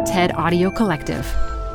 TED Audio Collective.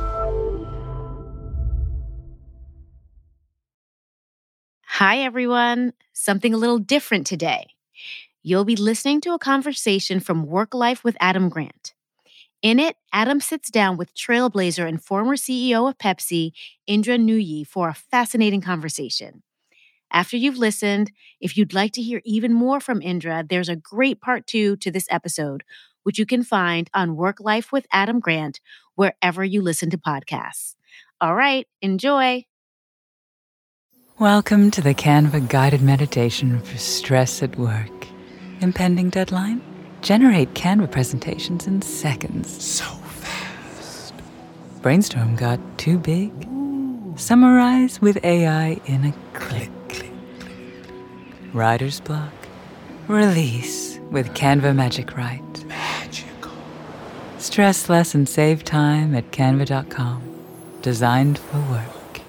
Hi, everyone. Something a little different today. You'll be listening to a conversation from Work Life with Adam Grant. In it, Adam sits down with trailblazer and former CEO of Pepsi, Indra Nooyi, for a fascinating conversation. After you've listened, if you'd like to hear even more from Indra, there's a great part 2 to this episode, which you can find on Work Life with Adam Grant, wherever you listen to podcasts. All right, enjoy. Welcome to the Canva guided meditation for stress at work. Impending deadline? Generate Canva presentations in seconds. So fast. Brainstorm got too big? Summarize with AI in a click. Writer's block? Release with Canva Magic Write. Magical. Stress less and save time at canva.com. Designed for work.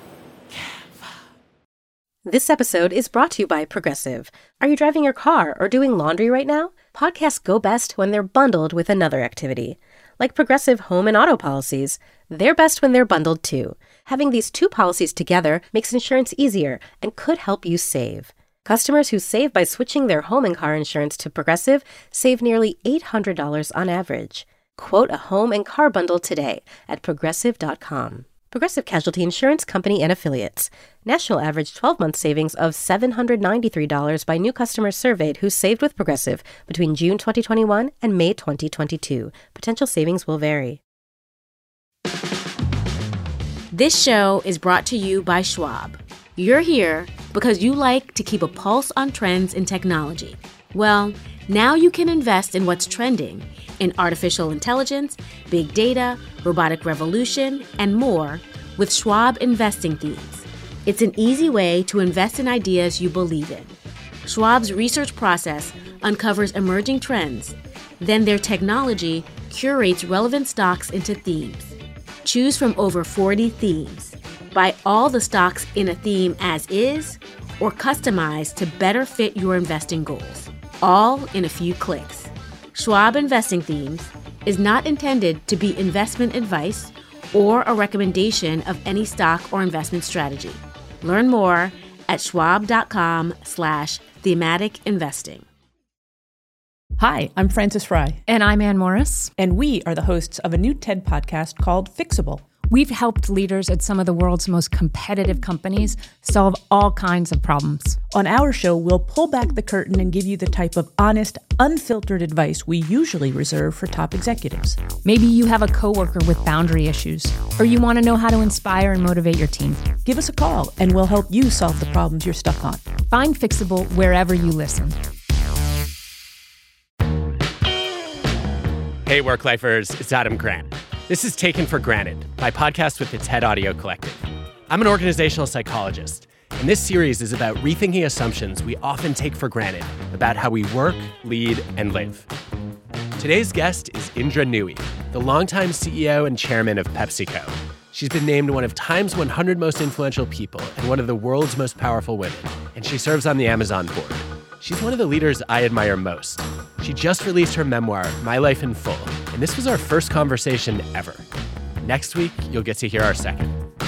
This episode is brought to you by Progressive. Are you driving your car or doing laundry right now? Podcasts go best when they're bundled with another activity. Like Progressive home and auto policies, they're best when they're bundled too. Having these 2 policies together makes insurance easier and could help you save. Customers who save by switching their home and car insurance to Progressive save nearly $800 on average. Quote a home and car bundle today at Progressive.com. Progressive Casualty Insurance Company and Affiliates. National average 12-month savings of $793 by new customers surveyed who saved with Progressive between June 2021 and May 2022. Potential savings will vary. This show is brought to you by Schwab. You're here because you like to keep a pulse on trends in technology. Well, now you can invest in what's trending in artificial intelligence, big data, robotic revolution, and more with Schwab Investing Themes. It's an easy way to invest in ideas you believe in. Schwab's research process uncovers emerging trends. Then their technology curates relevant stocks into themes. Choose from over 40 themes. Buy all the stocks in a theme as is or customize to better fit your investing goals. All in a few clicks. Schwab Investing Themes is not intended to be investment advice or a recommendation of any stock or investment strategy. Learn more at schwab.com/thematic investing. Hi, I'm Frances Fry. And I'm Ann Morris. And we are the hosts of a new TED podcast called Fixable. We've helped leaders at some of the world's most competitive companies solve all kinds of problems. On our show, we'll pull back the curtain and give you the type of honest, unfiltered advice we usually reserve for top executives. Maybe you have a coworker with boundary issues, or you want to know how to inspire and motivate your team. Give us a call, and we'll help you solve the problems you're stuck on. Find Fixable wherever you listen. Hey, Work-Lifers, it's Adam Grant. This is Taken for Granted, my podcast with the TED Audio Collective. I'm an organizational psychologist, and this series is about rethinking assumptions we often take for granted about how we work, lead, and live. Today's guest is Indra Nooyi, the longtime CEO and chairman of PepsiCo. She's been named one of Time's 100 most influential people and one of the world's most powerful women, and she serves on the Amazon board. She's one of the leaders I admire most. She just released her memoir, My Life in Full, and this was our first conversation ever. Next week, you'll get to hear our second.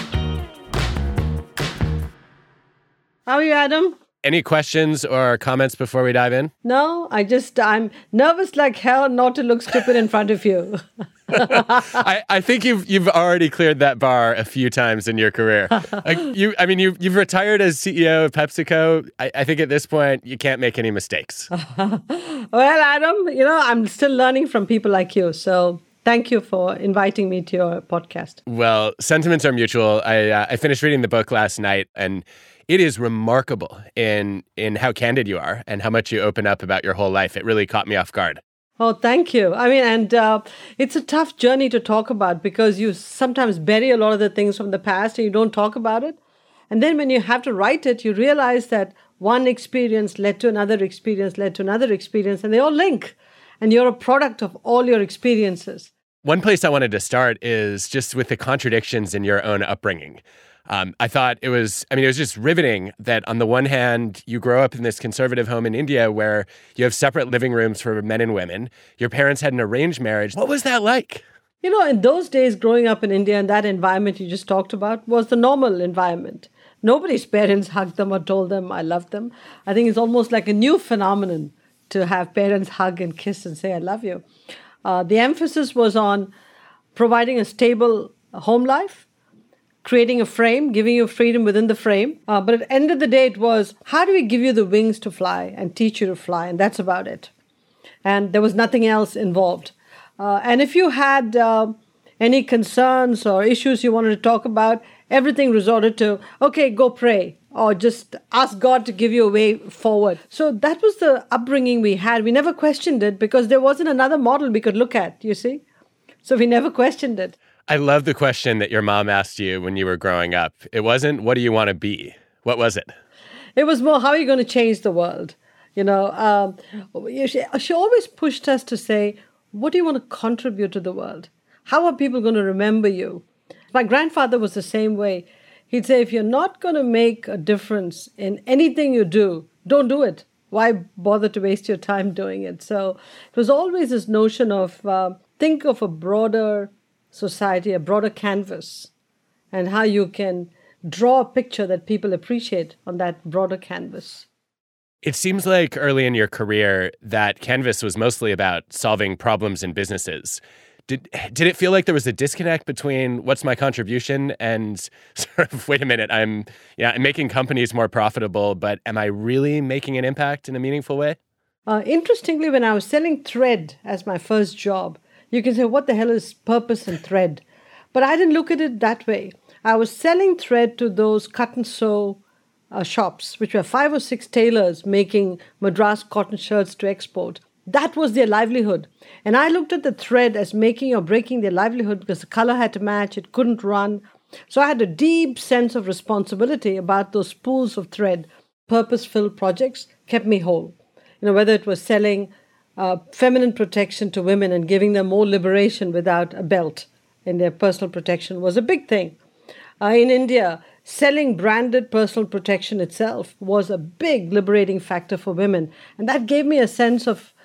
How are you, Adam? Any questions or comments before we dive in? No, I'm nervous like hell not to look stupid in front of you. I think you've already cleared that bar a few times in your career. You've retired as CEO of PepsiCo. I think at this point you can't make any mistakes. Well, Adam, I'm still learning from people like you. So thank you for inviting me to your podcast. Well, sentiments are mutual. I finished reading the book last night, and it is remarkable in how candid you are and how much you open up about your whole life. It really caught me off guard. Oh, thank you. It's a tough journey to talk about because you sometimes bury a lot of the things from the past and you don't talk about it. And then when you have to write it, you realize that one experience led to another experience, led to another experience, and they all link. And you're a product of all your experiences. One place I wanted to start is just with the contradictions in your own upbringing. I thought it was just riveting that on the one hand, you grow up in this conservative home in India where you have separate living rooms for men and women. Your parents had an arranged marriage. What was that like? In those days, growing up in India, and that environment you just talked about was the normal environment. Nobody's parents hugged them or told them, I love them. I think it's almost like a new phenomenon to have parents hug and kiss and say, I love you. The emphasis was on providing a stable home life, creating a frame, giving you freedom within the frame. But at the end of the day, it was, how do we give you the wings to fly and teach you to fly? And that's about it. And there was nothing else involved. And if you had any concerns or issues you wanted to talk about, everything resorted to, okay, go pray, or just ask God to give you a way forward. So that was the upbringing we had. We never questioned it because there wasn't another model we could look at, you see? So we never questioned it. I love the question that your mom asked you when you were growing up. It wasn't, what do you want to be? What was it? It was more, how are you going to change the world? She always pushed us to say, what do you want to contribute to the world? How are people going to remember you? My grandfather was the same way. He'd say, if you're not going to make a difference in anything you do, don't do it. Why bother to waste your time doing it? So it was always this notion of think of a broader society, a broader canvas, and how you can draw a picture that people appreciate on that broader canvas. It seems like early in your career that canvas was mostly about solving problems in businesses. Did it feel like there was a disconnect between what's my contribution and sort of, wait a minute, I'm making companies more profitable, but am I really making an impact in a meaningful way? Interestingly, when I was selling thread as my first job, you can say, what the hell is purpose and thread? But I didn't look at it that way. I was selling thread to those cut and sew shops, which were 5 or 6 tailors making Madras cotton shirts to export. That was their livelihood. And I looked at the thread as making or breaking their livelihood because the color had to match, it couldn't run. So I had a deep sense of responsibility about those spools of thread. Purpose-filled projects kept me whole. Whether it was selling feminine protection to women and giving them more liberation without a belt in their personal protection was a big thing. In India, selling branded personal protection itself was a big liberating factor for women. And that gave me a sense of,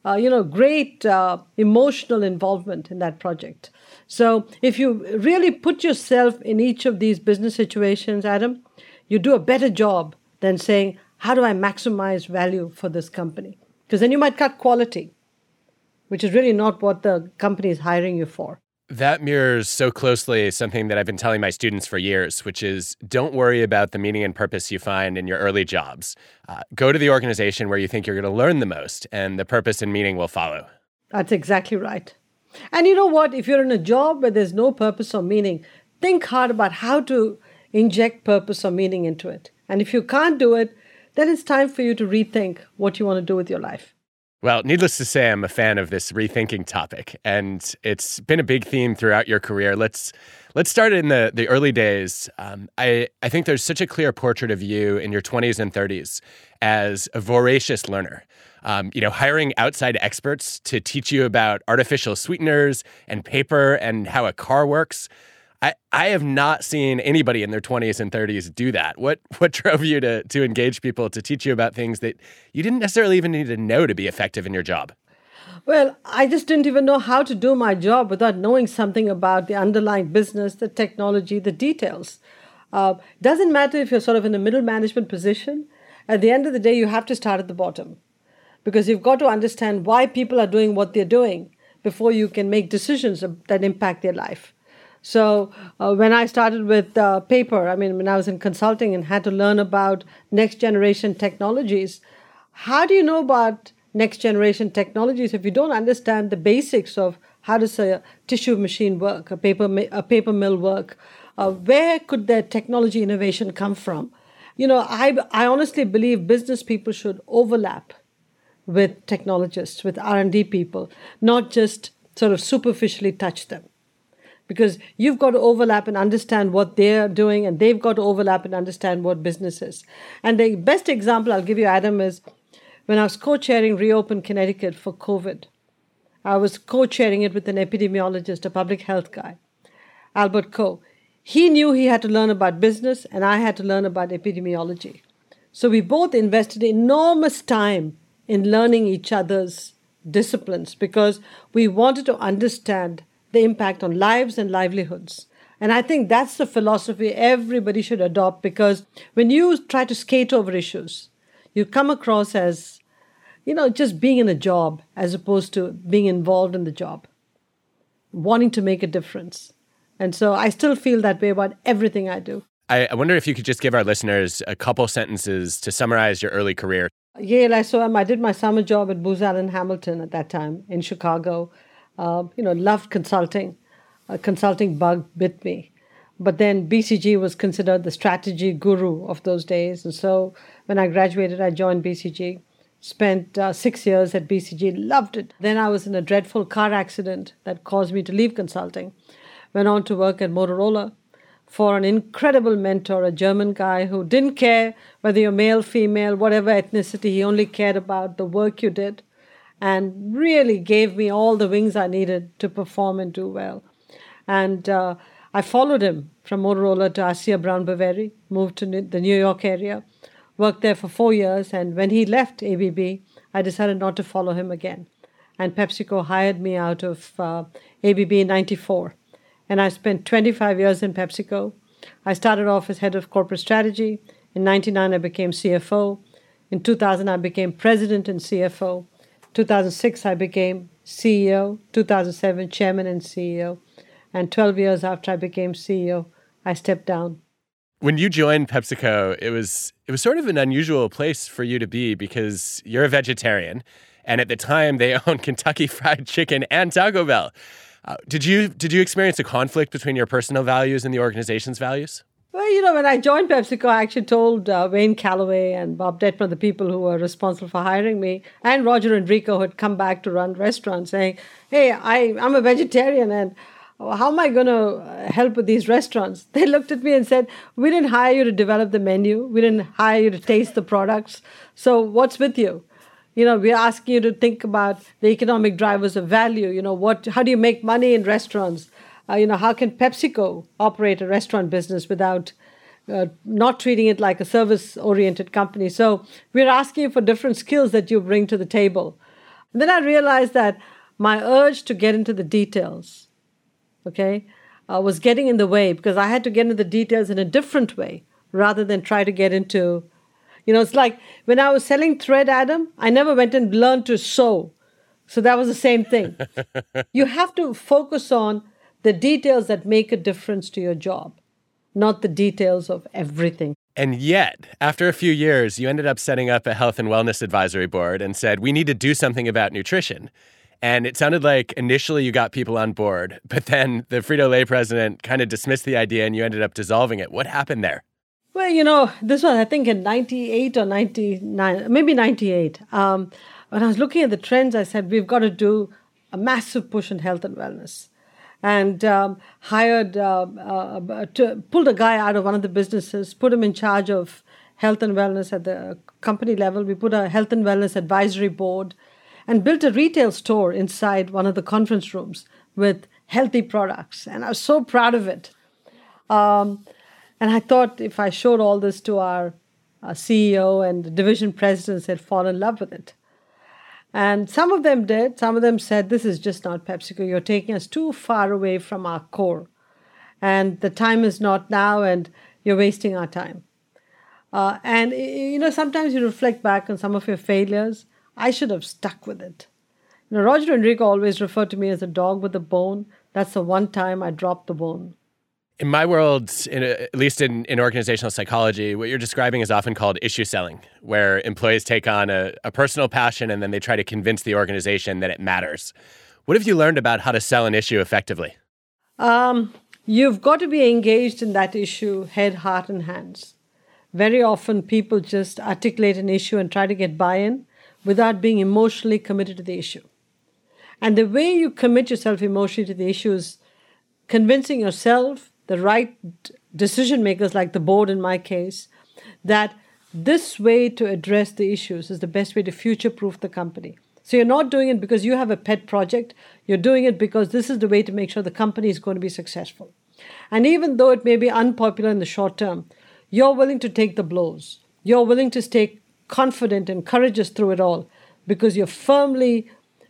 great emotional involvement in that project. So if you really put yourself in each of these business situations, Adam, you do a better job than saying, how do I maximize value for this company? Because then you might cut quality, which is really not what the company is hiring you for. That mirrors so closely something that I've been telling my students for years, which is don't worry about the meaning and purpose you find in your early jobs. Go to the organization where you think you're going to learn the most, and the purpose and meaning will follow. That's exactly right. And you know what? If you're in a job where there's no purpose or meaning, think hard about how to inject purpose or meaning into it. And if you can't do it, then it's time for you to rethink what you want to do with your life. Well, needless to say, I'm a fan of this rethinking topic, and it's been a big theme throughout your career. Let's start in the early days. I think there's such a clear portrait of you in your 20s and 30s as a voracious learner. Hiring outside experts to teach you about artificial sweeteners and paper and how a car works. I have not seen anybody in their 20s and 30s do that. What drove you to engage people to teach you about things that you didn't necessarily even need to know to be effective in your job? Well, I just didn't even know how to do my job without knowing something about the underlying business, the technology, the details. Doesn't matter if you're sort of in a middle management position. At the end of the day, you have to start at the bottom because you've got to understand why people are doing what they're doing before you can make decisions that impact their life. So when I started with paper, when I was in consulting and had to learn about next generation technologies, how do you know about next generation technologies if you don't understand the basics of how does a tissue machine work, a paper mill work? Where could their technology innovation come from? I honestly believe business people should overlap with technologists, with R&D people, not just sort of superficially touch them. Because you've got to overlap and understand what they're doing, and they've got to overlap and understand what business is. And the best example I'll give you, Adam, is when I was co-chairing Reopen Connecticut for COVID. I was co-chairing it with an epidemiologist, a public health guy, Albert Coe. He knew he had to learn about business, and I had to learn about epidemiology. So we both invested enormous time in learning each other's disciplines because we wanted to understand the impact on lives and livelihoods. And I think that's the philosophy everybody should adopt, because when you try to skate over issues, you come across as, just being in a job as opposed to being involved in the job, wanting to make a difference. And so I still feel that way about everything I do. I wonder if you could just give our listeners a couple sentences to summarize your early career. Yale ISOM, I did my summer job at Booz Allen Hamilton at that time in Chicago. Loved consulting. A consulting bug bit me. But then BCG was considered the strategy guru of those days. And so when I graduated, I joined BCG, spent 6 years at BCG, loved it. Then I was in a dreadful car accident that caused me to leave consulting. Went on to work at Motorola for an incredible mentor, a German guy who didn't care whether you're male, female, whatever ethnicity. He only cared about the work you did and really gave me all the wings I needed to perform and do well. And I followed him from Motorola to ASSIA Brown Boveri, moved to the New York area, worked there for 4 years. And when he left ABB, I decided not to follow him again. And PepsiCo hired me out of ABB in 94. And I spent 25 years in PepsiCo. I started off as head of corporate strategy. In 99, I became CFO. In 2000, I became president and CFO. 2006, I became CEO. 2007, chairman and CEO. And 12 years after I became CEO, I stepped down. When you joined PepsiCo, it was sort of an unusual place for you to be because you're a vegetarian. And at the time, they owned Kentucky Fried Chicken and Taco Bell. Did you experience a conflict between your personal values and the organization's values? Well, when I joined PepsiCo, I actually told Wayne Calloway and Bob Detmer, the people who were responsible for hiring me, and Roger Enrico, who had come back to run restaurants, saying, hey, I'm a vegetarian, and how am I going to help with these restaurants? They looked at me and said, we didn't hire you to develop the menu. We didn't hire you to taste the products. So what's with you? We're asking you to think about the economic drivers of value. How do you make money in restaurants? How can PepsiCo operate a restaurant business without not treating it like a service-oriented company? So we're asking you for different skills that you bring to the table. And then I realized that my urge to get into the details, was getting in the way, because I had to get into the details in a different way rather than try to get into, it's like when I was selling thread, Adam, I never went and learned to sew. So that was the same thing. You have to focus on the details that make a difference to your job, not the details of everything. And yet, after a few years, you ended up setting up a health and wellness advisory board and said, we need to do something about nutrition. And it sounded like initially you got people on board, but then the Frito-Lay president kind of dismissed the idea and you ended up dissolving it. What happened there? Well, this was, I think, in 98 or 99, maybe 98. When I was looking at the trends, I said, we've got to do a massive push in health and wellness. And pulled a guy out of one of the businesses, put him in charge of health and wellness at the company level. We put a health and wellness advisory board and built a retail store inside one of the conference rooms with healthy products. And I was so proud of it. And I thought if I showed all this to our CEO and the division presidents, they'd fall in love with it. And some of them did. Some of them said, this is just not PepsiCo. You're taking us too far away from our core. And the time is not now, and you're wasting our time. Sometimes you reflect back on some of your failures. I should have stuck with it. Roger Enrico always referred to me as a dog with a bone. That's the one time I dropped the bone. In my world, at least in organizational psychology, what you're describing is often called issue selling, where employees take on a personal passion and then they try to convince the organization that it matters. What have you learned about how to sell an issue effectively? You've got to be engaged in that issue, head, heart, and hands. Very often people just articulate an issue and try to get buy-in without being emotionally committed to the issue. And the way you commit yourself emotionally to the issue is convincing yourself, the right decision makers like the board in my case, that this way to address the issues is the best way to future-proof the company. So you're not doing it because you have a pet project. You're doing it because this is the way to make sure the company is going to be successful. And even though it may be unpopular in the short term, you're willing to take the blows. You're willing to stay confident and courageous through it all because you're firmly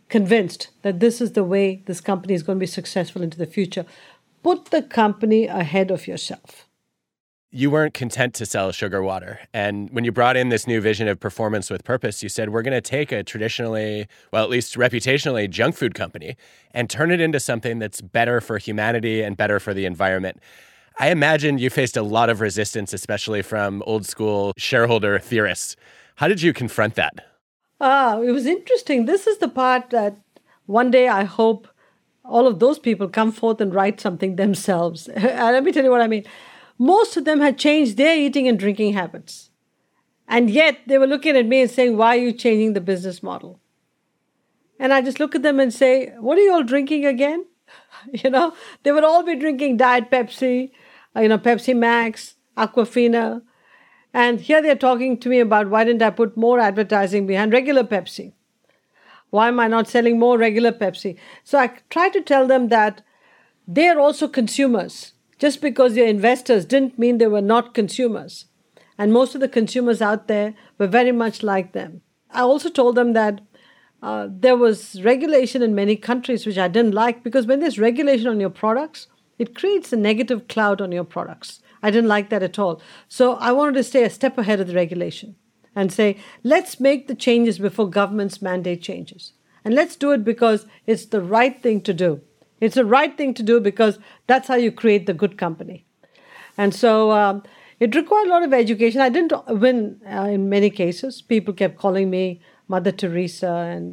convinced that this is the way this company is going to be successful into the future. Put the company ahead of yourself. You weren't content to sell sugar water. And when you brought in this new vision of performance with purpose, you said, we're going to take a traditionally, well, at least reputationally, junk food company and turn it into something that's better for humanity and better for the environment. I imagine you faced a lot of resistance, especially from old school shareholder theorists. How did you confront that? It was interesting. This is the part that one day I hope all of those people come forth and write something themselves. And let me tell you what I mean. Most of them had changed their eating and drinking habits. And yet they were looking at me and saying, why are you changing the business model? And I just look at them and say, what are you all drinking again? They would all be drinking Diet Pepsi, Pepsi Max, Aquafina. And here they're talking to me about why didn't I put more advertising behind regular Pepsi? Why am I not selling more regular Pepsi? So I try to tell them that they're also consumers. Just because they're investors didn't mean they were not consumers. And most of the consumers out there were very much like them. I also told them that there was regulation in many countries which I didn't like, because when there's regulation on your products, it creates a negative cloud on your products. I didn't like that at all. So I wanted to stay a step ahead of the regulation and say, let's make the changes before governments mandate changes. And let's do it because it's the right thing to do. It's the right thing to do because that's how you create the good company. And so it required a lot of education. I didn't win in many cases. People kept calling me Mother Teresa,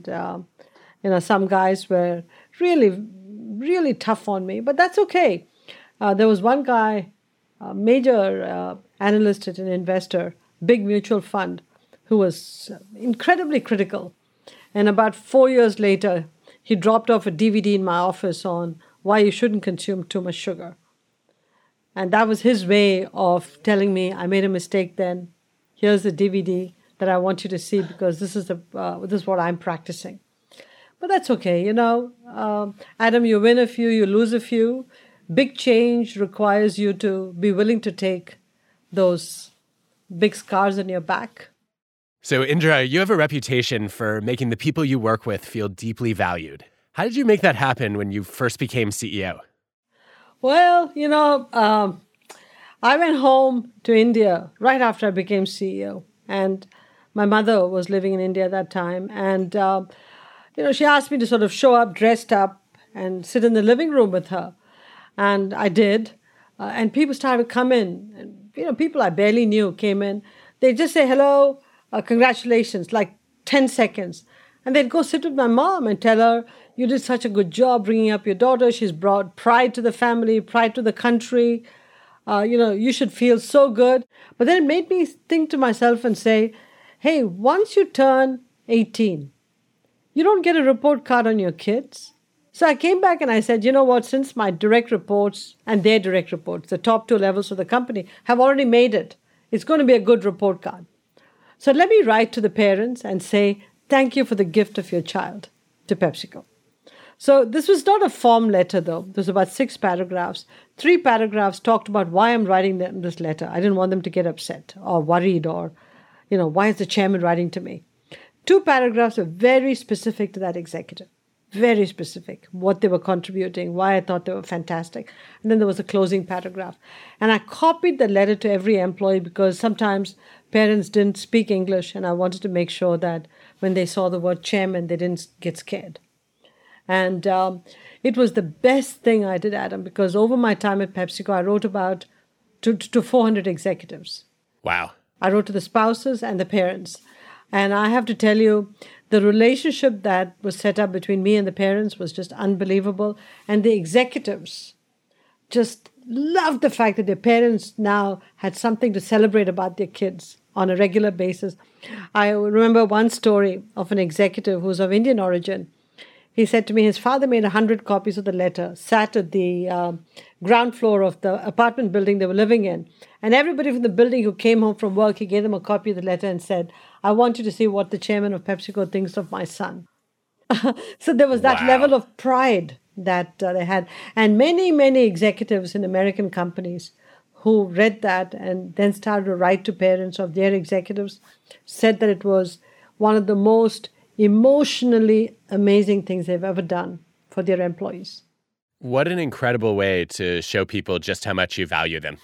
and some guys were really, really tough on me. But that's okay. There was one guy, a major analyst at an investor, big mutual fund, who was incredibly critical. And about 4 years later, he dropped off a DVD in my office on why you shouldn't consume too much sugar. And that was his way of telling me, I made a mistake then. Here's the DVD that I want you to see because this is what I'm practicing. But that's okay, Adam, you win a few, you lose a few. Big change requires you to be willing to take those big scars on your back. So, Indra, you have a reputation for making the people you work with feel deeply valued. How did you make that happen when you first became CEO? Well, I went home to India right after I became CEO. And my mother was living in India at that time. And, she asked me to sort of show up dressed up and sit in the living room with her. And I did. And people started to come in. And, people I barely knew came in. They'd just say, hello, congratulations, like 10 seconds. And they'd go sit with my mom and tell her, you did such a good job bringing up your daughter. She's brought pride to the family, pride to the country. You should feel so good. But then it made me think to myself and say, hey, once you turn 18, you don't get a report card on your kids. So I came back and I said, you know what, since my direct reports and their direct reports, the top 2 levels of the company, have already made it, it's going to be a good report card. So let me write to the parents and say, thank you for the gift of your child to PepsiCo. So this was not a form letter, though. It was about 6 paragraphs. 3 paragraphs talked about why I'm writing them this letter. I didn't want them to get upset or worried or, why is the chairman writing to me? 2 paragraphs are very specific to that executive. Very specific, what they were contributing, why I thought they were fantastic. And then there was a closing paragraph. And I copied the letter to every employee because sometimes parents didn't speak English, and I wanted to make sure that when they saw the word chairman, they didn't get scared. And it was the best thing I did, Adam, because over my time at PepsiCo, I wrote about to 400 executives. Wow. I wrote to the spouses and the parents. And I have to tell you, the relationship that was set up between me and the parents was just unbelievable. And the executives just loved the fact that their parents now had something to celebrate about their kids on a regular basis. I remember one story of an executive who's of Indian origin. He said to me his father made 100 copies of the letter, sat at the ground floor of the apartment building they were living in. And everybody from the building who came home from work, he gave them a copy of the letter and said, I want you to see what the chairman of PepsiCo thinks of my son. So there was that level of pride that they had. And many, many executives in American companies who read that and then started to write to parents of their executives said that it was one of the most emotionally amazing things they've ever done for their employees. What an incredible way to show people just how much you value them.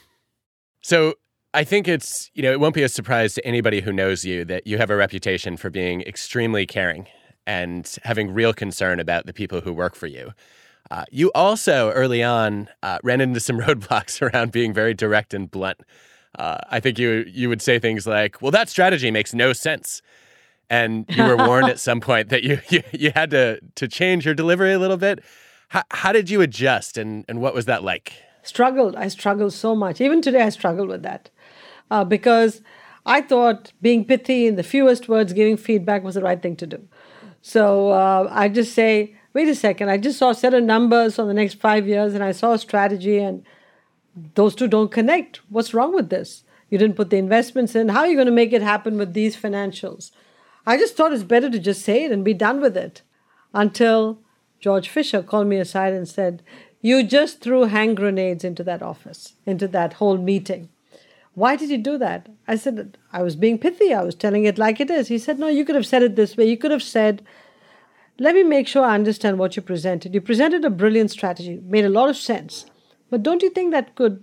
So I think it's, it won't be a surprise to anybody who knows you that you have a reputation for being extremely caring and having real concern about the people who work for you. You also, early on, ran into some roadblocks around being very direct and blunt. I think you would say things like, well, that strategy makes no sense. And you were warned at some point that you had to change your delivery a little bit. How did you adjust, and what was that like? I struggled so much. Even today, I struggle with that because I thought being pithy in the fewest words, giving feedback was the right thing to do. So I just say, wait a second, I just saw a set of numbers for the next 5 years and I saw a strategy and those two don't connect. What's wrong with this? You didn't put the investments in. How are you going to make it happen with these financials? I just thought it's better to just say it and be done with it until George Fisher called me aside and said, you just threw hand grenades into that office, into that whole meeting. Why did you do that? I said, I was being pithy. I was telling it like it is. He said, no, you could have said it this way. You could have said, let me make sure I understand what you presented. You presented a brilliant strategy, made a lot of sense. But don't you think that could,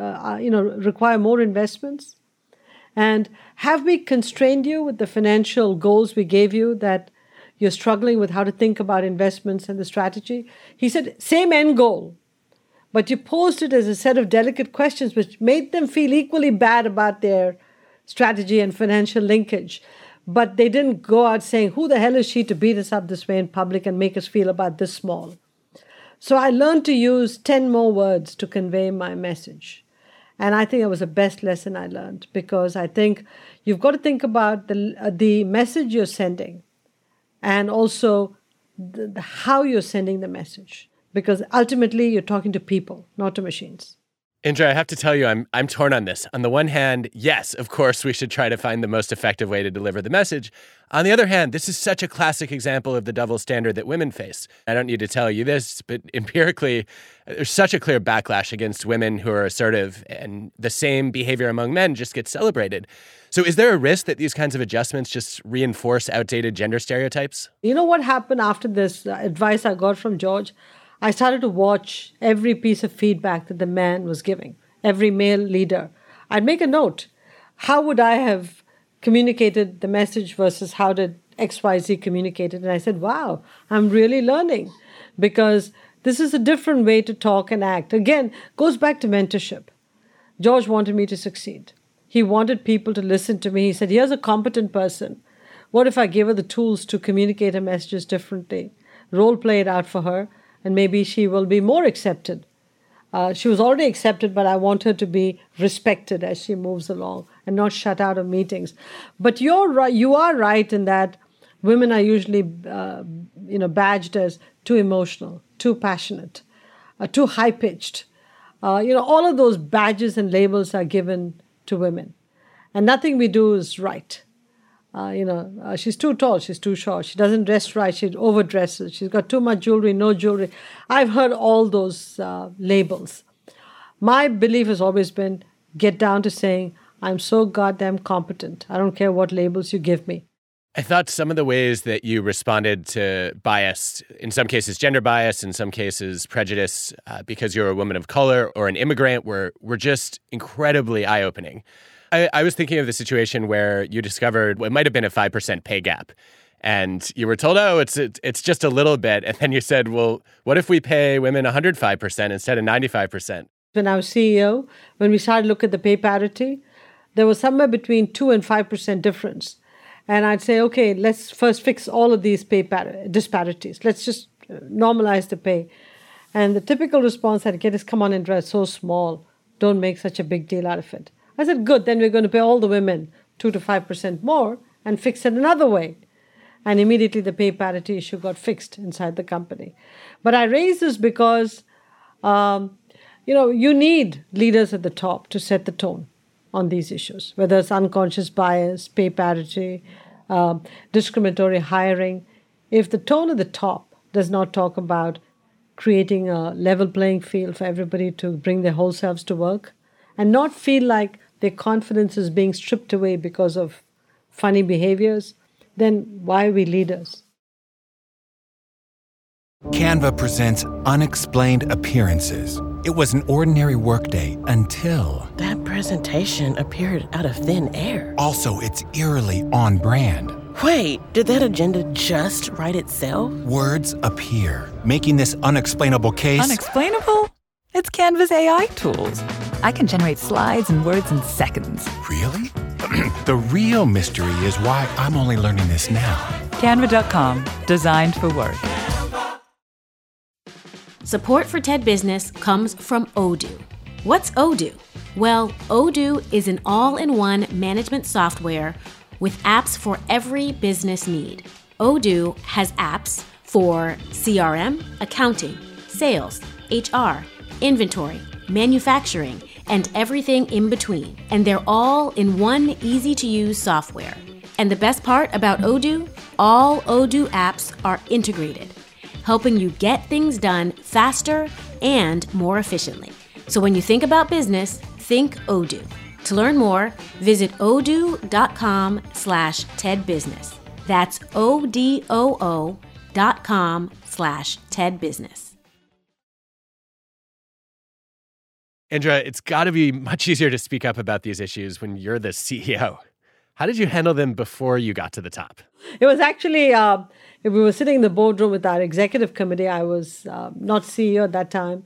require more investments? And have we constrained you with the financial goals we gave you that you're struggling with how to think about investments and the strategy? He said, same end goal, but you posed it as a set of delicate questions which made them feel equally bad about their strategy and financial linkage. But they didn't go out saying, who the hell is she to beat us up this way in public and make us feel about this small? So I learned to use 10 more words to convey my message. And I think it was the best lesson I learned, because I think you've got to think about the message you're sending and also how you're sending the message, because ultimately you're talking to people, not to machines. Indra, I have to tell you, I'm torn on this. On the one hand, yes, of course, we should try to find the most effective way to deliver the message. On the other hand, this is such a classic example of the double standard that women face. I don't need to tell you this, but empirically, there's such a clear backlash against women who are assertive, and the same behavior among men just gets celebrated. So is there a risk that these kinds of adjustments just reinforce outdated gender stereotypes? You know what happened after this advice I got from George? I started to watch every piece of feedback that the man was giving, every male leader. I'd make a note. How would I have communicated the message versus how did XYZ communicate it? And I said, wow, I'm really learning, because this is a different way to talk and act. Again, goes back to mentorship. George wanted me to succeed. He wanted people to listen to me. He said, here's a competent person. What if I gave her the tools to communicate her messages differently? Role play it out for her. And maybe she will be more accepted. She was already accepted, but I want her to be respected as she moves along and not shut out of meetings. But you're right. You are right in that women are usually, badged as too emotional, too passionate, too high-pitched. All of those badges and labels are given to women, and nothing we do is right. She's too tall, she's too short, she doesn't dress right, she overdresses, she's got too much jewelry, no jewelry. I've heard all those labels. My belief has always been, get down to saying, I'm so goddamn competent. I don't care what labels you give me. I thought some of the ways that you responded to bias, in some cases gender bias, in some cases prejudice, because you're a woman of color or an immigrant, were just incredibly eye-opening. I was thinking of the situation where you discovered what might have been a 5% pay gap. And you were told, oh, it's just a little bit. And then you said, well, what if we pay women 105% instead of 95%? When I was CEO, when we started to look at the pay parity, there was somewhere between 2 and 5% difference. And I'd say, okay, let's first fix all of these pay disparities. Let's just normalize the pay. And the typical response I'd get is, come on, Indra, it's so small. Don't make such a big deal out of it. I said, good, then we're going to pay all the women 2 to 5% more and fix it another way. And immediately the pay parity issue got fixed inside the company. But I raise this because, you need leaders at the top to set the tone on these issues, whether it's unconscious bias, pay parity, discriminatory hiring. If the tone at the top does not talk about creating a level playing field for everybody to bring their whole selves to work and not feel like their confidence is being stripped away because of funny behaviors, then why are we leaders? Canva presents Unexplained Appearances. It was an ordinary workday until... That presentation appeared out of thin air. Also, it's eerily on brand. Wait, did that agenda just write itself? Words appear, making this unexplainable case... Unexplainable? It's Canva's AI tools. I can generate slides and words in seconds. Really? The real mystery is why I'm only learning this now. Canva.com, designed for work. Support for TED Business comes from Odoo. What's Odoo? Well, Odoo is an all-in-one management software with apps for every business need. Odoo has apps for CRM, accounting, sales, HR, inventory, manufacturing, and everything in between. And they're all in one easy-to-use software. And the best part about Odoo? All Odoo apps are integrated, helping you get things done faster and more efficiently. So when you think about business, think Odoo. To learn more, visit odoo.com/TEDbusiness. That's odoo.com/TEDbusiness. Indra, it's got to be much easier to speak up about these issues when you're the CEO. How did you handle them before you got to the top? It was actually, we were sitting in the boardroom with our executive committee. I was not CEO at that time.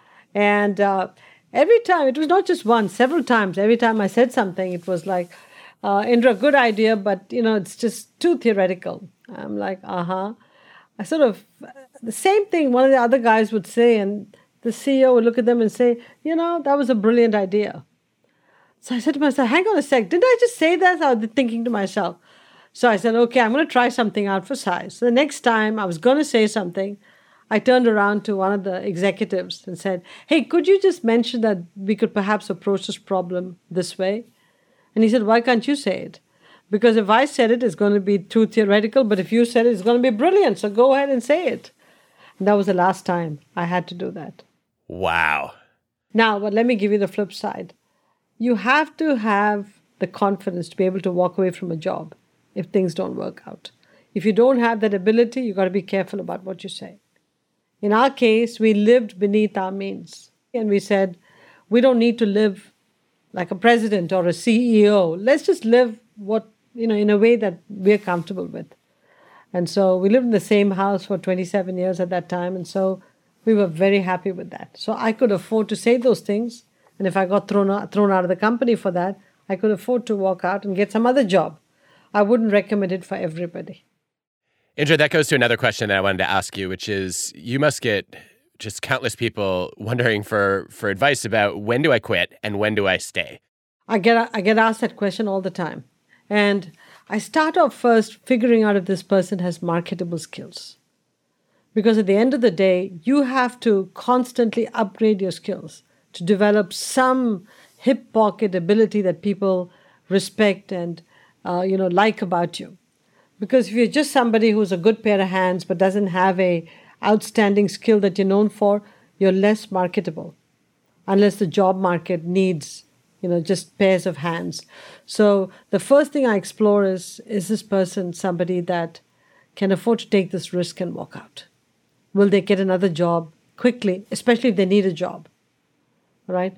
And every time, it was not just once, several times, every time I said something, it was like, Indra, good idea, but, it's just too theoretical. I'm like, I sort of, the same thing one of the other guys would say, and the CEO would look at them and say, that was a brilliant idea. So I said to myself, hang on a sec, didn't I just say that? I was thinking to myself. So I said, okay, I'm going to try something out for size. So the next time I was going to say something, I turned around to one of the executives and said, hey, could you just mention that we could perhaps approach this problem this way? And he said, why can't you say it? Because if I said it, it's going to be too theoretical, but if you said it, it's going to be brilliant. So go ahead and say it. And that was the last time I had to do that. Wow. Now, but let me give you the flip side. You have to have the confidence to be able to walk away from a job if things don't work out. If you don't have that ability, you've got to be careful about what you say. In our case, we lived beneath our means. And we said, we don't need to live like a president or a CEO. Let's just live in a way that we're comfortable with. And so we lived in the same house for 27 years at that time. And so we were very happy with that. So I could afford to say those things. And if I got thrown out of the company for that, I could afford to walk out and get some other job. I wouldn't recommend it for everybody. Indra, that goes to another question that I wanted to ask you, which is you must get just countless people wondering for advice about when do I quit and when do I stay? I get asked that question all the time. And I start off first figuring out if this person has marketable skills. Because at the end of the day, you have to constantly upgrade your skills to develop some hip pocket ability that people respect and like about you. Because if you're just somebody who's a good pair of hands but doesn't have a outstanding skill that you're known for, you're less marketable. Unless the job market needs, just pairs of hands. So the first thing I explore is this person somebody that can afford to take this risk and walk out? Will they get another job quickly, especially if they need a job? Right?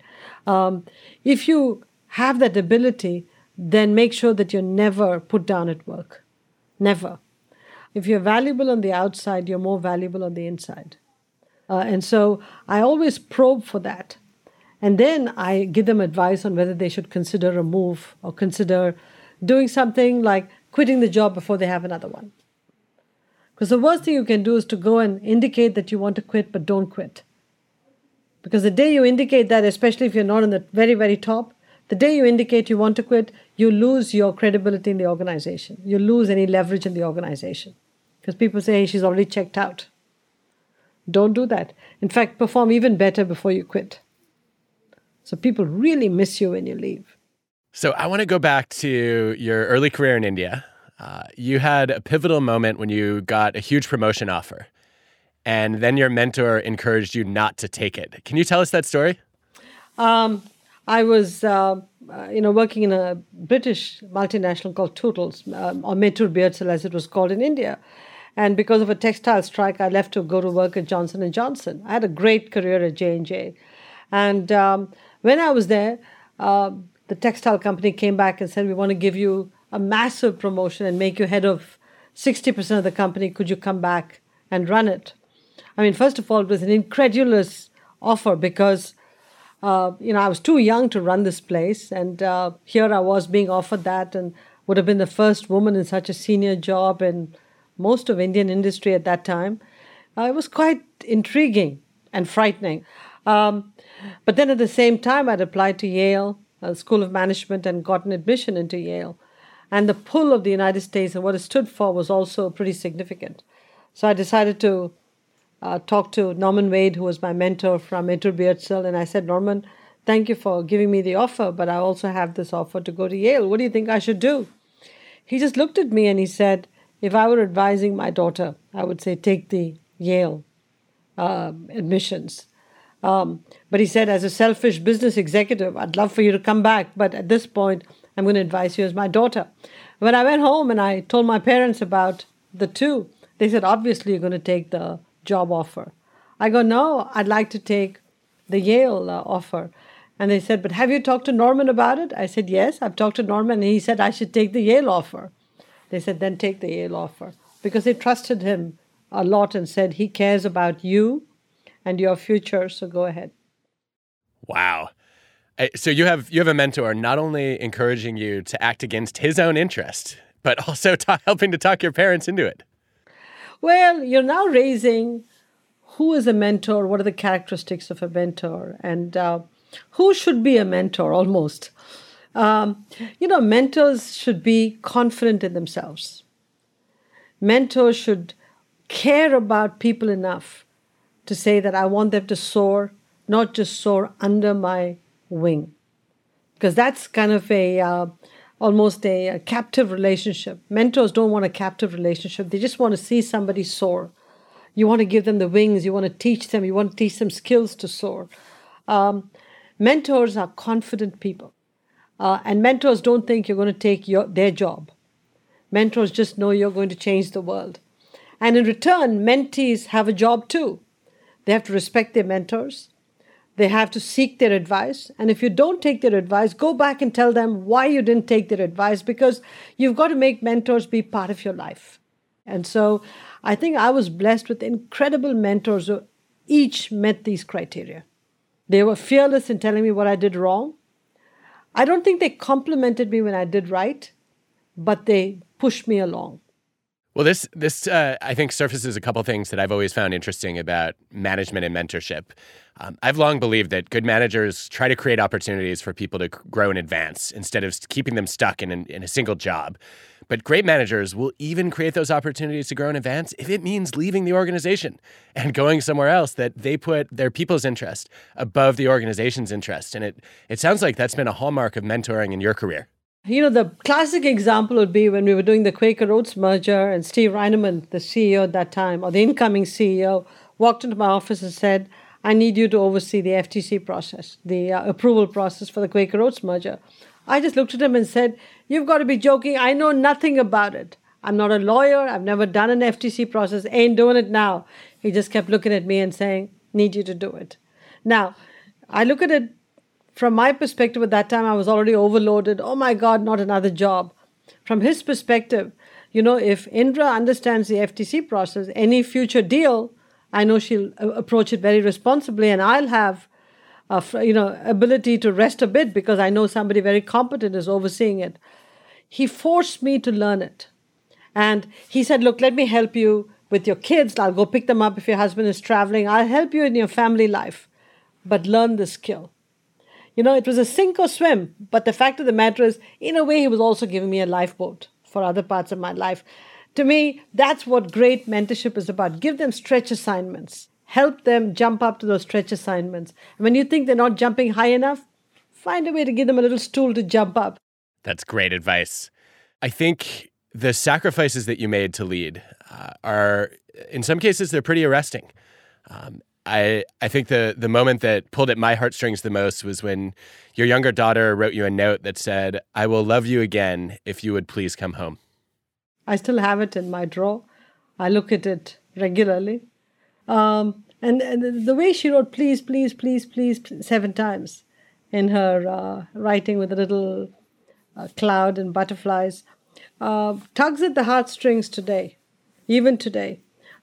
If you have that ability, then make sure that you're never put down at work. Never. If you're valuable on the outside, you're more valuable on the inside. And so I always probe for that. And then I give them advice on whether they should consider a move or consider doing something like quitting the job before they have another one. Because the worst thing you can do is to go and indicate that you want to quit, but don't quit. Because the day you indicate that, especially if you're not on the very, very top, the day you indicate you want to quit, you lose your credibility in the organization. You lose any leverage in the organization. Because people say, hey, she's already checked out. Don't do that. In fact, perform even better before you quit. So people really miss you when you leave. So I want to go back to your early career in India. You had a pivotal moment when you got a huge promotion offer. And then your mentor encouraged you not to take it. Can you tell us that story? I was, working in a British multinational called Tootles, or Mehtur Beardsell as it was called in India. And because of a textile strike, I left to go to work at Johnson & Johnson. I had a great career at J&J. And when I was there, the textile company came back and said, we want to give you a massive promotion and make you head of 60% of the company. Could you come back and run it? I mean, first of all, it was an incredulous offer because, I was too young to run this place. And here I was being offered that and would have been the first woman in such a senior job in most of Indian industry at that time. It was quite intriguing and frightening. But then at the same time, I'd applied to Yale School of Management and gotten admission into Yale. And the pull of the United States and what it stood for was also pretty significant. So I decided to talk to Norman Wade, who was my mentor from Mehtur Beardsell, and I said, Norman, thank you for giving me the offer, but I also have this offer to go to Yale. What do you think I should do? He just looked at me and he said, if I were advising my daughter, I would say take the Yale admissions. But he said, as a selfish business executive, I'd love for you to come back, but at this point, I'm going to advise you as my daughter. When I went home and I told my parents about the two, they said, obviously you're going to take the job offer. I go, no, I'd like to take the Yale offer. And they said, but have you talked to Norman about it? I said, yes, I've talked to Norman, and he said I should take the Yale offer. They said, then take the Yale offer. Because they trusted him a lot and said, he cares about you and your future, so go ahead. Wow. So you have a mentor not only encouraging you to act against his own interest, but also helping to talk your parents into it. Well, you're now raising who is a mentor, what are the characteristics of a mentor, and who should be a mentor almost. Mentors should be confident in themselves. Mentors should care about people enough to say that I want them to soar, not just soar under my wing. Because that's kind of almost a captive relationship. Mentors don't want a captive relationship. They just want to see somebody soar. You want to give them the wings. You want to teach them. You want to teach them skills to soar. Mentors are confident people. And mentors don't think you're going to take their job. Mentors just know you're going to change the world. And in return, mentees have a job too. They have to respect their mentors. They have to seek their advice. And if you don't take their advice, go back and tell them why you didn't take their advice, because you've got to make mentors be part of your life. And so I think I was blessed with incredible mentors who each met these criteria. They were fearless in telling me what I did wrong. I don't think they complimented me when I did right, but they pushed me along. Well, this I think surfaces a couple things that I've always found interesting about management and mentorship. I've long believed that good managers try to create opportunities for people to grow and advance instead of keeping them stuck in a single job. But great managers will even create those opportunities to grow and advance if it means leaving the organization and going somewhere else that they put their people's interest above the organization's interest. And it sounds like that's been a hallmark of mentoring in your career. The classic example would be when we were doing the Quaker Oats merger and Steve Reinemann, the CEO at that time, or the incoming CEO, walked into my office and said, I need you to oversee the FTC process, the approval process for the Quaker Oats merger. I just looked at him and said, you've got to be joking. I know nothing about it. I'm not a lawyer. I've never done an FTC process. Ain't doing it now. He just kept looking at me and saying, need you to do it. Now, I look at it from my perspective at that time, I was already overloaded. Oh my God, not another job. From his perspective, if Indra understands the FTC process, any future deal, I know she'll approach it very responsibly, and I'll have ability to rest a bit because I know somebody very competent is overseeing it. He forced me to learn it. And he said, look, let me help you with your kids. I'll go pick them up if your husband is traveling. I'll help you in your family life, but learn the skill. It was a sink or swim, but the fact of the matter is, in a way, he was also giving me a lifeboat for other parts of my life. To me, that's what great mentorship is about. Give them stretch assignments. Help them jump up to those stretch assignments. And when you think they're not jumping high enough, find a way to give them a little stool to jump up. That's great advice. I think the sacrifices that you made to lead are, in some cases, they're pretty arresting. I think the moment that pulled at my heartstrings the most was when your younger daughter wrote you a note that said, "I will love you again if you would please come home." I still have it in my drawer. I look at it regularly. And the way she wrote please, please, please, please 7 times in her writing with a little cloud and butterflies tugs at the heartstrings today, even today.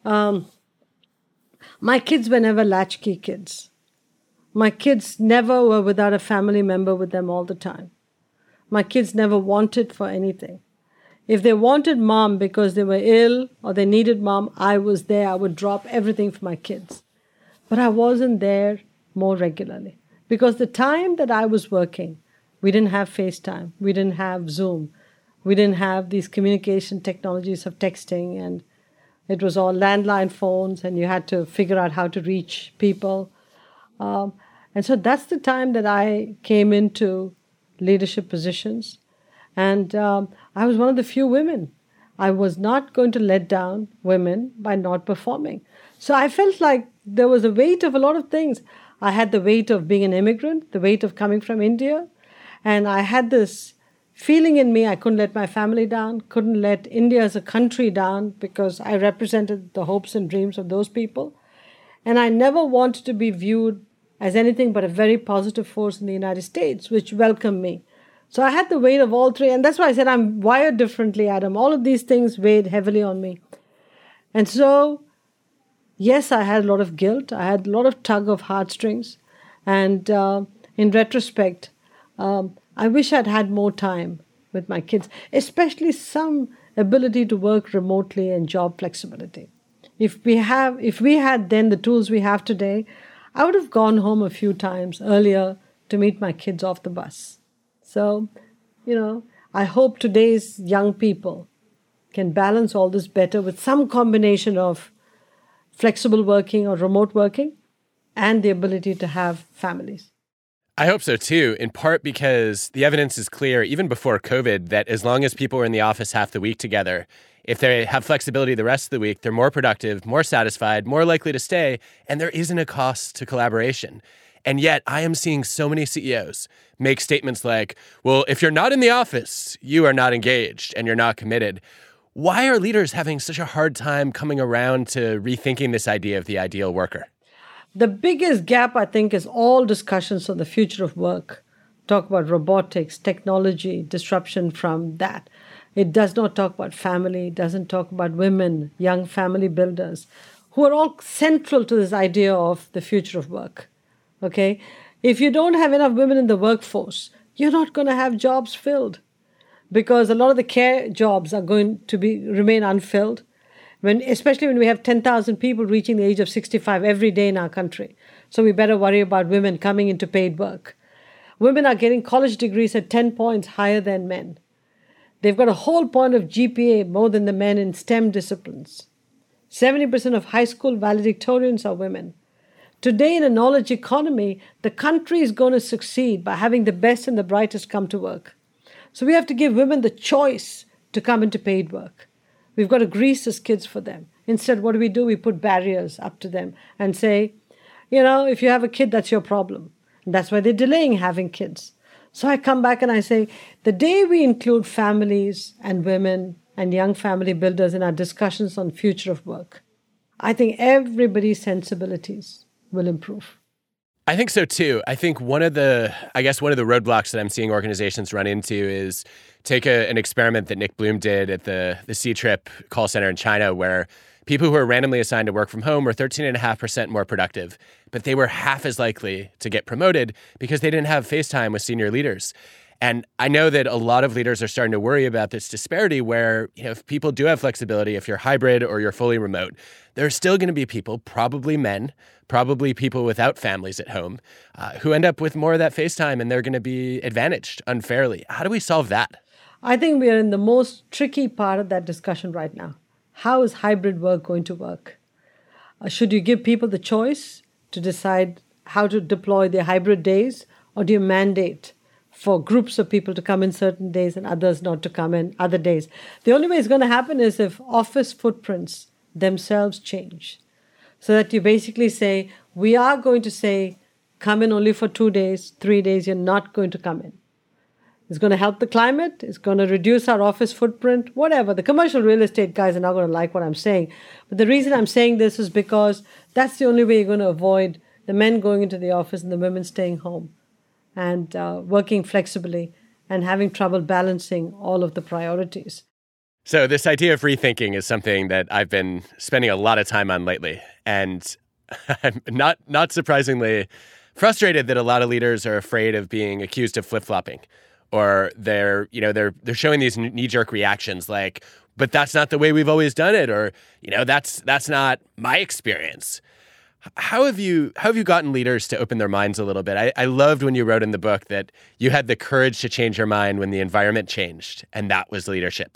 My kids were never latchkey kids. My kids never were without a family member with them all the time. My kids never wanted for anything. If they wanted mom because they were ill or they needed mom, I was there. I would drop everything for my kids. But I wasn't there more regularly. Because the time that I was working, we didn't have FaceTime. We didn't have Zoom. We didn't have these communication technologies of texting, and it was all landline phones, and you had to figure out how to reach people. And so that's the time that I came into leadership positions. And I was one of the few women. I was not going to let down women by not performing. So I felt like there was a weight of a lot of things. I had the weight of being an immigrant, the weight of coming from India. And I had this feeling in me I couldn't let my family down, couldn't let India as a country down, because I represented the hopes and dreams of those people. And I never wanted to be viewed as anything but a very positive force in the United States, which welcomed me. So I had the weight of all three. And that's why I said I'm wired differently, Adam. All of these things weighed heavily on me. And so, yes, I had a lot of guilt. I had a lot of tug of heartstrings. And in retrospect, I wish I'd had more time with my kids, especially some ability to work remotely and job flexibility. If we had then the tools we have today, I would have gone home a few times earlier to meet my kids off the bus. So, I hope today's young people can balance all this better with some combination of flexible working or remote working and the ability to have families. I hope so too, in part because the evidence is clear, even before COVID, that as long as people are in the office half the week together, if they have flexibility the rest of the week, they're more productive, more satisfied, more likely to stay, and there isn't a cost to collaboration. And yet, I am seeing so many CEOs make statements like, well, if you're not in the office, you are not engaged and you're not committed. Why are leaders having such a hard time coming around to rethinking this idea of the ideal worker? The biggest gap, I think, is all discussions on the future of work. Talk about robotics, technology, disruption from that. It does not talk about family. It doesn't talk about women, young family builders, who are all central to this idea of the future of work. Okay? If you don't have enough women in the workforce, you're not going to have jobs filled, because a lot of the care jobs are going to remain unfilled. Especially when we have 10,000 people reaching the age of 65 every day in our country. So we better worry about women coming into paid work. Women are getting college degrees at 10 points higher than men. They've got a whole point of GPA more than the men in STEM disciplines. 70% of high school valedictorians are women. Today, in a knowledge economy, the country is going to succeed by having the best and the brightest come to work. So we have to give women the choice to come into paid work. We've got to grease the skids for them. Instead, what do? We put barriers up to them and say, if you have a kid, that's your problem. And that's why they're delaying having kids. So I come back and I say, the day we include families and women and young family builders in our discussions on future of work, I think everybody's sensibilities will improve. I think so too. I think one of the roadblocks that I'm seeing organizations run into is take an experiment that Nick Bloom did at the C-Trip call center in China, where people who were randomly assigned to work from home were 13.5% more productive, but they were half as likely to get promoted because they didn't have FaceTime with senior leaders. And I know that a lot of leaders are starting to worry about this disparity where, if people do have flexibility, if you're hybrid or you're fully remote, there are still going to be people, probably men, probably people without families at home, who end up with more of that FaceTime, and they're going to be advantaged unfairly. How do we solve that? I think we are in the most tricky part of that discussion right now. How is hybrid work going to work? Should you give people the choice to decide how to deploy their hybrid days, or do you mandate for groups of people to come in certain days and others not to come in other days? The only way it's going to happen is if office footprints themselves change. So that you basically say, we are going to say, come in only for 2 days, 3 days, you're not going to come in. It's going to help the climate. It's going to reduce our office footprint, whatever. The commercial real estate guys are not going to like what I'm saying. But the reason I'm saying this is because that's the only way you're going to avoid the men going into the office and the women staying home and working flexibly and having trouble balancing all of the priorities. So this idea of rethinking is something that I've been spending a lot of time on lately. And I'm not surprisingly frustrated that a lot of leaders are afraid of being accused of flip-flopping. Or they're showing these knee-jerk reactions like, but that's not the way we've always done it, or that's not my experience. How have you gotten leaders to open their minds a little bit? I loved when you wrote in the book that you had the courage to change your mind when the environment changed, and that was leadership.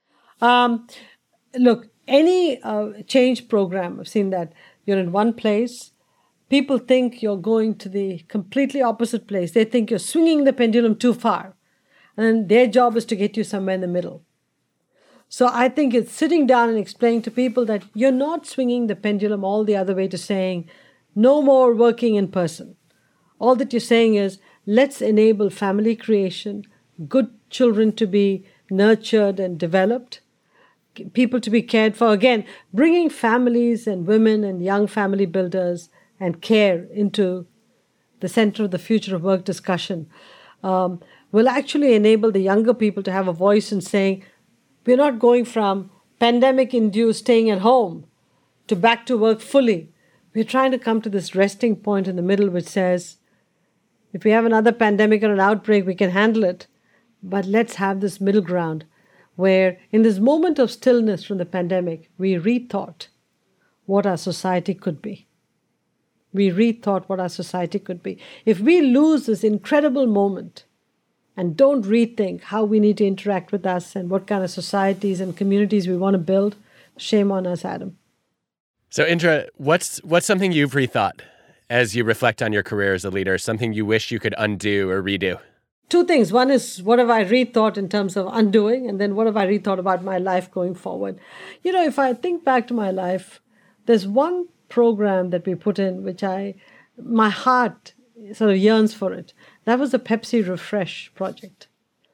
Look, any change program, I've seen that you're in one place. People think you're going to the completely opposite place. They think you're swinging the pendulum too far. And their job is to get you somewhere in the middle. So I think it's sitting down and explaining to people that you're not swinging the pendulum all the other way to saying, no more working in person. All that you're saying is, let's enable family creation, good children to be nurtured and developed, people to be cared for. Again, bringing families and women and young family builders and care into the center of the future of work discussion will actually enable the younger people to have a voice in saying, we're not going from pandemic-induced staying at home to back to work fully. We're trying to come to this resting point in the middle which says, if we have another pandemic or an outbreak, we can handle it. But let's have this middle ground where in this moment of stillness from the pandemic, we rethought what our society could be. We rethought what our society could be. If we lose this incredible moment and don't rethink how we need to interact with us and what kind of societies and communities we want to build, shame on us, Adam. So Indra, what's something you've rethought as you reflect on your career as a leader, something you wish you could undo or redo? Two things. One is, what have I rethought in terms of undoing? And then what have I rethought about my life going forward? If I think back to my life, there's one program that we put in which my heart sort of yearns for it. That was the Pepsi Refresh project.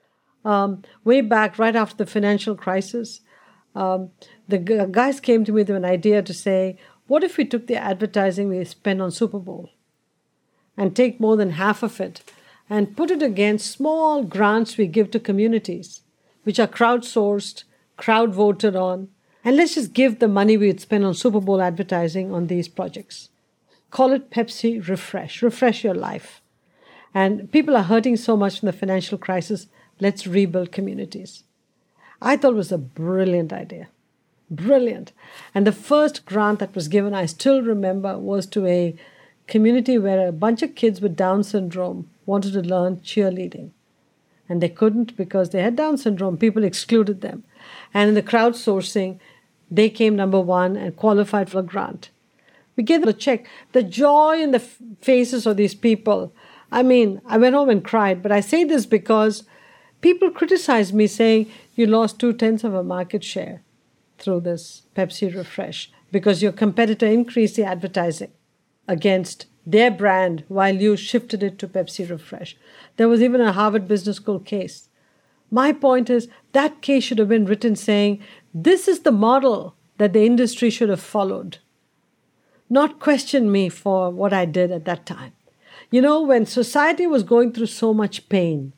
Way back, right after the financial crisis, the guys came to me with an idea to say, what if we took the advertising we spend on Super Bowl and take more than half of it and put it against small grants we give to communities, which are crowdsourced, crowd-voted on, and let's just give the money we would spend on Super Bowl advertising on these projects. Call it Pepsi Refresh. Refresh your life. And people are hurting so much from the financial crisis. Let's rebuild communities. I thought it was a brilliant idea. Brilliant. And the first grant that was given, I still remember, was to a community where a bunch of kids with Down syndrome wanted to learn cheerleading. And they couldn't because they had Down syndrome. People excluded them. And in the crowdsourcing, they came number one and qualified for a grant. We gave them a check. The joy in the faces of these people. I mean, I went home and cried. But I say this because people criticized me saying, you lost 0.2 of a market share through this Pepsi Refresh because your competitor increased the advertising against their brand while you shifted it to Pepsi Refresh. There was even a Harvard Business School case. My point is that case should have been written saying, this is the model that the industry should have followed. Not question me for what I did at that time. When society was going through so much pain,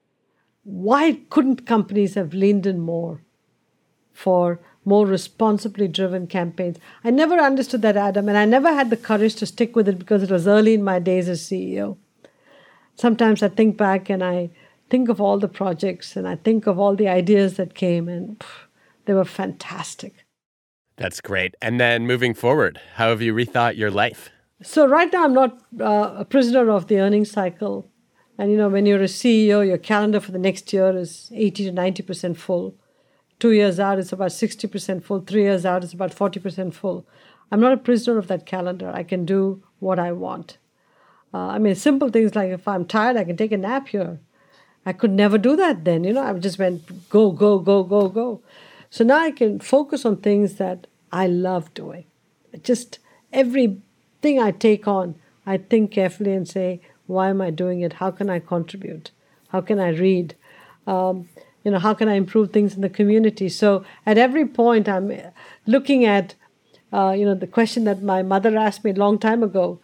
why couldn't companies have leaned in more for more responsibly driven campaigns? I never understood that, Adam, and I never had the courage to stick with it because it was early in my days as CEO. Sometimes I think back and I think of all the projects and I think of all the ideas that came and they were fantastic. That's great. And then moving forward, how have you rethought your life? So right now I'm not a prisoner of the earnings cycle. And when you're a CEO, your calendar for the next year is 80 to 90% full. 2 years out, it's about 60% full. 3 years out, it's about 40% full. I'm not a prisoner of that calendar. I can do what I want. Simple things like if I'm tired, I can take a nap here. I could never do that then. I just went go, go, go, go, go. So now I can focus on things that I love doing. Just everything I take on, I think carefully and say, why am I doing it? How can I contribute? How can I read? How can I improve things in the community? So at every point, I'm looking at, the question that my mother asked me a long time ago.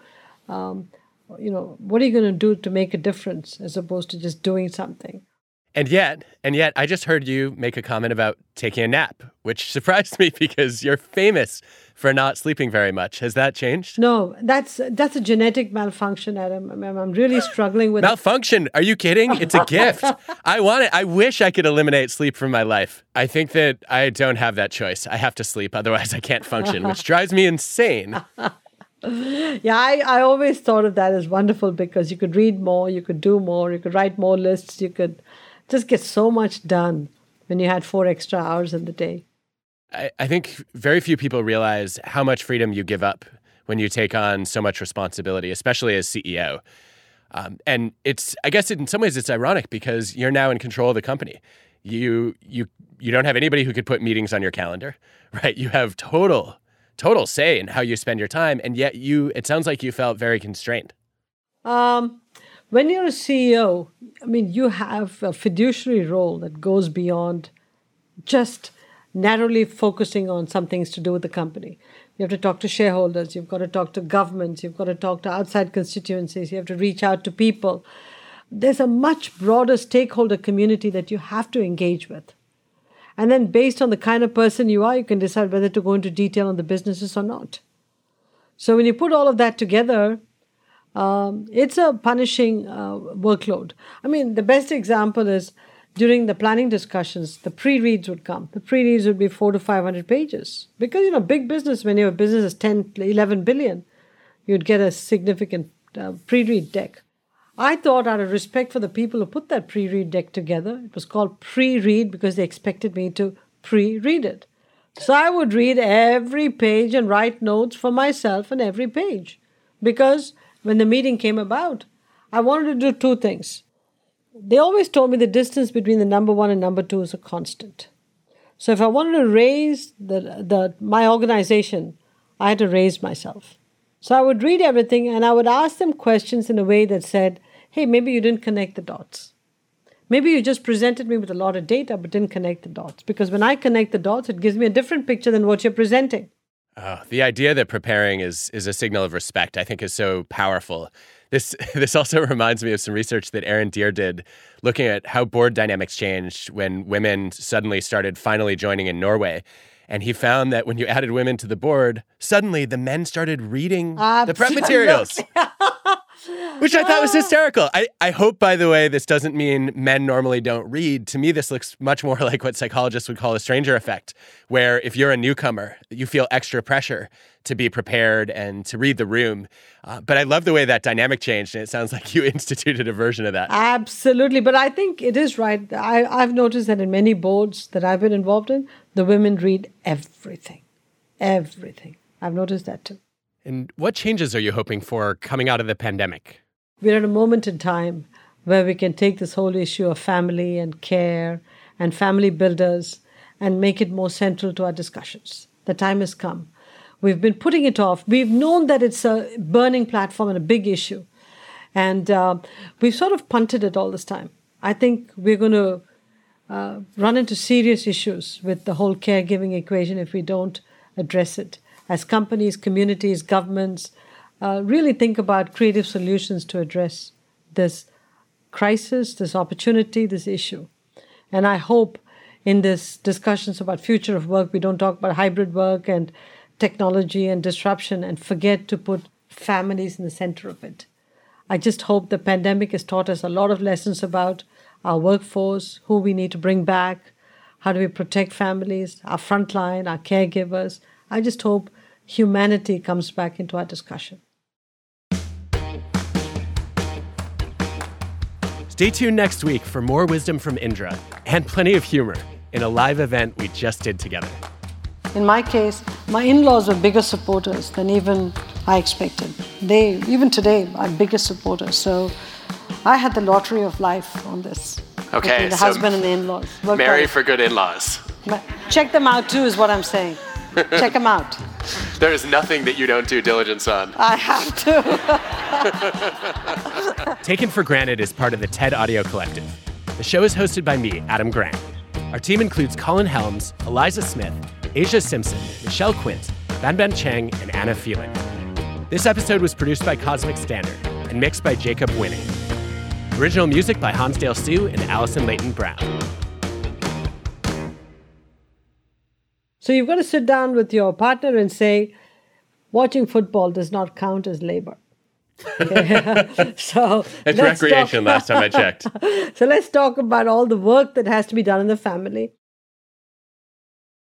What are you going to do to make a difference as opposed to just doing something? And yet, I just heard you make a comment about taking a nap, which surprised me because you're famous for not sleeping very much. Has that changed? No, that's a genetic malfunction, Adam. I'm really struggling with malfunction. Are you kidding? It's a gift. I want it. I wish I could eliminate sleep from my life. I think that I don't have that choice. I have to sleep, otherwise I can't function, which drives me insane. Yeah, I always thought of that as wonderful because you could read more, you could do more, you could write more lists, you could just get so much done when you had 4 extra hours in the day. I think very few people realize how much freedom you give up when you take on so much responsibility, especially as CEO. And I guess in some ways it's ironic because you're now in control of the company. You don't have anybody who could put meetings on your calendar, right? You have total say in how you spend your time, and yet it sounds like you felt very constrained. When you're a CEO, you have a fiduciary role that goes beyond just narrowly focusing on some things to do with the company. You have to talk to shareholders, you've got to talk to governments, you've got to talk to outside constituencies, you have to reach out to people. There's a much broader stakeholder community that you have to engage with. And then based on the kind of person you are, you can decide whether to go into detail on the businesses or not. So when you put all of that together, it's a punishing workload. The best example is during the planning discussions, the pre-reads would come. The pre-reads would be 400 to 500 pages. Because, big business, when your business is 10, 11 billion, you'd get a significant pre-read deck. I thought out of respect for the people who put that pre-read deck together, it was called pre-read because they expected me to pre-read it. So I would read every page and write notes for myself on every page. Because when the meeting came about, I wanted to do 2 things. They always told me the distance between the number 1 and number 2 is a constant. So if I wanted to raise my organization, I had to raise myself. So I would read everything and I would ask them questions in a way that said, hey, maybe you didn't connect the dots. Maybe you just presented me with a lot of data but didn't connect the dots. Because when I connect the dots, it gives me a different picture than what you're presenting. Oh, the idea that preparing is a signal of respect, I think, is so powerful. This also reminds me of some research that Aaron Deere did looking at how board dynamics changed when women suddenly started finally joining in Norway. And he found that when you added women to the board, suddenly the men started reading the prep materials. Which I thought was hysterical. I hope, by the way, this doesn't mean men normally don't read. To me, this looks much more like what psychologists would call a stranger effect, where if you're a newcomer, you feel extra pressure to be prepared and to read the room. But I love the way that dynamic changed, and it sounds like you instituted a version of that. Absolutely. But I think it is right. I've noticed that in many boards that I've been involved in, the women read everything. Everything. I've noticed that too. And what changes are you hoping for coming out of the pandemic? We're at a moment in time where we can take this whole issue of family and care and family builders and make it more central to our discussions. The time has come. We've been putting it off. We've known that it's a burning platform and a big issue. And we've sort of punted it all this time. I think we're going to run into serious issues with the whole caregiving equation if we don't address it. As companies, communities, governments really think about creative solutions to address this crisis, this opportunity, this issue. And I hope in this discussions about future of work, we don't talk about hybrid work and technology and disruption and forget to put families in the center of it. I just hope the pandemic has taught us a lot of lessons about our workforce, who we need to bring back, how do we protect families, our frontline, our caregivers. I just hope humanity comes back into our discussion. Stay tuned next week for more wisdom from Indra and plenty of humor in a live event we just did together. In my case, my in-laws were bigger supporters than even I expected. They, even today, are biggest supporters. So I had the lottery of life on this. Okay, the so husband and the in-laws. Marry for good in-laws. Check them out too, is what I'm saying. Check them out. There is nothing that you don't do diligence on. I have to. Taken for Granted is part of the TED Audio Collective. The show is hosted by me, Adam Grant. Our team includes Colin Helms, Eliza Smith, Asia Simpson, Michelle Quint, Banban Cheng, and Anna Phelan. This episode was produced by Cosmic Standard and mixed by Jacob Winning. Original music by Hansdale Hsu and Allison Leighton Brown. So you've got to sit down with your partner and say, watching football does not count as labor. Okay. So it's recreation last time I checked. So let's talk about all the work that has to be done in the family.